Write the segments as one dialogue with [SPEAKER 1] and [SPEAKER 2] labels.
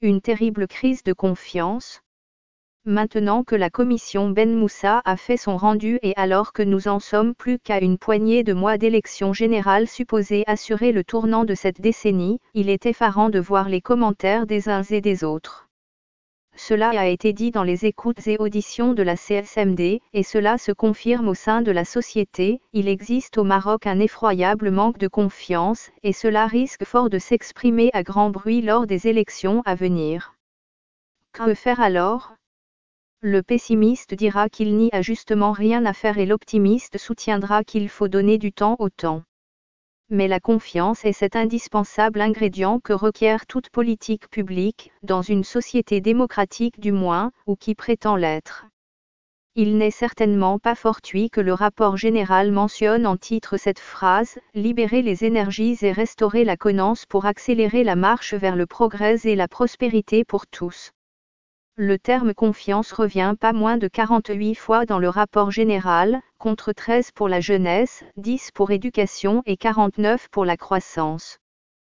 [SPEAKER 1] Une terrible crise de confiance. Maintenant que la commission Ben Moussa a fait son rendu et alors que nous en sommes plus qu'à une poignée de mois d'élections générales supposées assurer le tournant de cette décennie, il est effarant de voir les commentaires des uns et des autres. Cela a été dit dans les écoutes et auditions de la CSMD, et cela se confirme au sein de la société. Il existe au Maroc un effroyable manque de confiance, et cela risque fort de s'exprimer à grand bruit lors des élections à venir. Que faire alors ? Le pessimiste dira qu'il n'y a justement rien à faire et l'optimiste soutiendra qu'il faut donner du temps au temps. Mais la confiance est cet indispensable ingrédient que requiert toute politique publique, dans une société démocratique du moins, ou qui prétend l'être. Il n'est certainement pas fortuit que le rapport général mentionne en titre cette phrase « Libérer les énergies et restaurer la connaissance pour accélérer la marche vers le progrès et la prospérité pour tous ». Le terme confiance revient pas moins de 48 fois dans le rapport général, contre 13 pour la jeunesse, 10 pour éducation et 49 pour la croissance.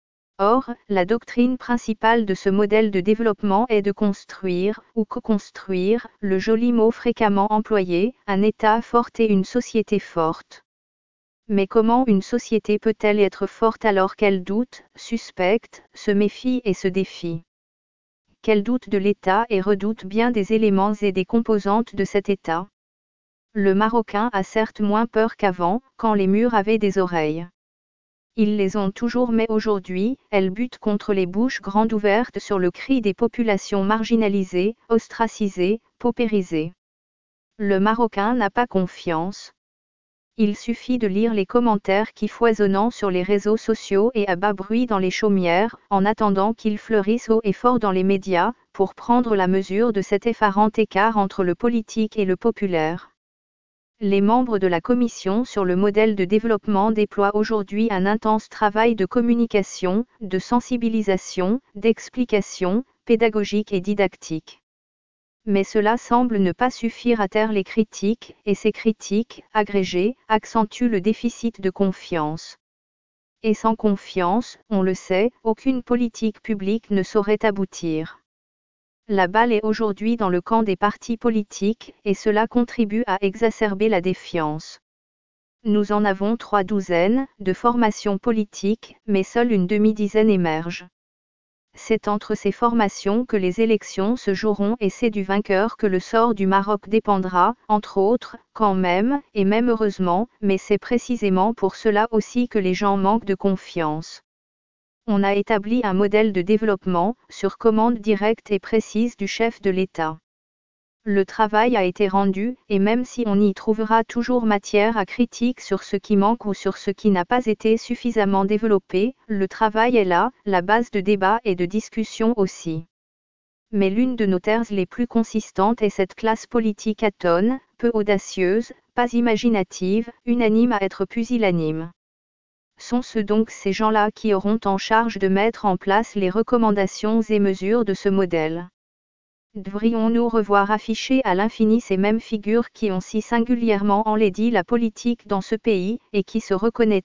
[SPEAKER 1] Or, la doctrine principale de ce modèle de développement est de construire, ou co-construire, le joli mot fréquemment employé, un État fort et une société forte. Mais comment une société peut-elle être forte alors qu'elle doute, suspecte, se méfie et se défie ? Qu'elle doute de l'État et redoute bien des éléments et des composantes de cet État. Le Marocain a certes moins peur qu'avant, quand les murs avaient des oreilles. Ils les ont toujours mais aujourd'hui, elles butent contre les bouches grandes ouvertes sur le cri des populations marginalisées, ostracisées, paupérisées. Le Marocain n'a pas confiance. Il suffit de lire les commentaires qui foisonnent sur les réseaux sociaux et à bas bruit dans les chaumières, en attendant qu'ils fleurissent haut et fort dans les médias, pour prendre la mesure de cet effarant écart entre le politique et le populaire. Les membres de la commission sur le modèle de développement déploient aujourd'hui un intense travail de communication, de sensibilisation, d'explication, pédagogique et didactique. Mais cela semble ne pas suffire à taire les critiques, et ces critiques, agrégées, accentuent le déficit de confiance. Et sans confiance, on le sait, aucune politique publique ne saurait aboutir. La balle est aujourd'hui dans le camp des partis politiques, et cela contribue à exacerber la défiance. Nous en avons 3 douzaines, de formations politiques, mais seule une demi-dizaine émerge. C'est entre ces formations que les élections se joueront et c'est du vainqueur que le sort du Maroc dépendra, entre autres, quand même, et même heureusement, mais c'est précisément pour cela aussi que les gens manquent de confiance. On a établi un modèle de développement, sur commande directe et précise du chef de l'État. Le travail a été rendu, et même si on y trouvera toujours matière à critique sur ce qui manque ou sur ce qui n'a pas été suffisamment développé, le travail est là, la base de débat et de discussion aussi. Mais l'une de nos thèses les plus consistantes est cette classe politique atone, peu audacieuse, pas imaginative, unanime à être pusillanime. Sont-ce donc ces gens-là qui auront en charge de mettre en place les recommandations et mesures de ce modèle ? Devrions-nous revoir afficher à l'infini ces mêmes figures qui ont si singulièrement enlaidi la politique dans ce pays, et qui se reconnaîtront ?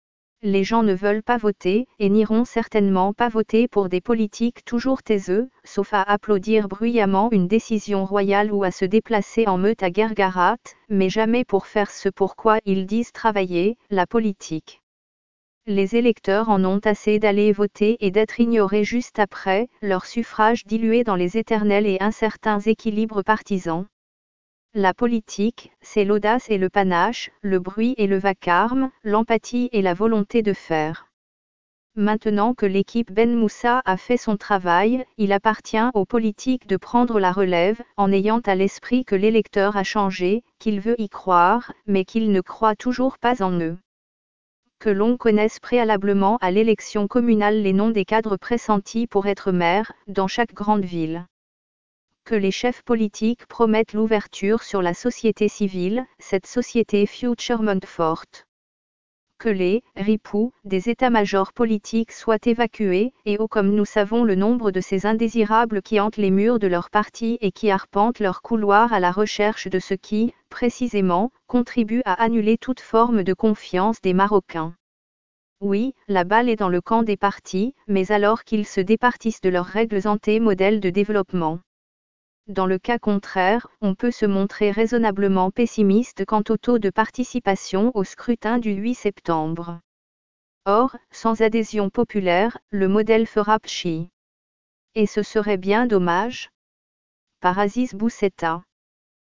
[SPEAKER 1] Les gens ne veulent pas voter, et n'iront certainement pas voter pour des politiques toujours taiseux, sauf à applaudir bruyamment une décision royale ou à se déplacer en meute à Guergarat, mais jamais pour faire ce pourquoi ils disent travailler, la politique. Les électeurs en ont assez d'aller voter et d'être ignorés juste après, leur suffrage dilué dans les éternels et incertains équilibres partisans. La politique, c'est l'audace et le panache, le bruit et le vacarme, l'empathie et la volonté de faire. Maintenant que l'équipe Ben Moussa a fait son travail, il appartient aux politiques de prendre la relève, en ayant à l'esprit que l'électeur a changé, qu'il veut y croire, mais qu'il ne croit toujours pas en eux. Que l'on connaisse préalablement à l'élection communale les noms des cadres pressentis pour être maire, dans chaque grande ville. Que les chefs politiques promettent l'ouverture sur la société civile, cette société futurement forte. Que les ripoux des états-majors politiques soient évacués, et comme nous savons le nombre de ces indésirables qui hantent les murs de leur parti et qui arpentent leurs couloirs à la recherche de ce qui, précisément, contribue à annuler toute forme de confiance des Marocains. Oui, la balle est dans le camp des partis, mais alors qu'ils se départissent de leurs règles anté-modèles de développement. Dans le cas contraire, on peut se montrer raisonnablement pessimiste quant au taux de participation au scrutin du 8 septembre. Or, sans adhésion populaire, le modèle fera pchit. Et ce serait bien dommage. Par Aziz Boussetta.